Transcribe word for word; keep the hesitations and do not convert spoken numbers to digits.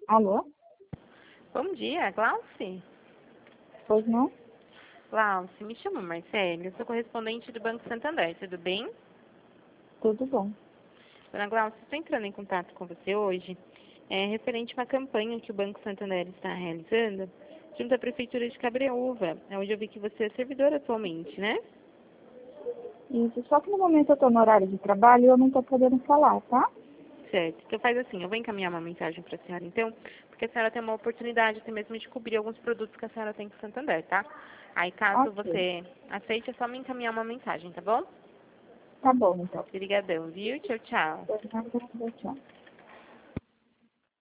Alô? Bom dia, Glauci. Pois não? Glauci, me chamo Marcele, eu sou correspondente do Banco Santander, tudo bem? Tudo bom. Dona Glauci, estou entrando em contato com você hoje, é, referente a uma campanha que o Banco Santander está realizando junto à Prefeitura de Cabreúva, onde eu vi que você é servidora atualmente, né? Isso, só que no momento eu estou no horário de trabalho e eu não estou podendo falar, tá? Certo. Então faz assim, eu vou encaminhar uma mensagem para a senhora então, porque a senhora tem uma oportunidade até mesmo de cobrir alguns produtos que a senhora tem com o Santander, tá? Aí caso Ok. você aceite, é só me encaminhar uma mensagem, tá bom? Tá bom, então. Obrigadão, viu? Tchau, tchau. Tchau.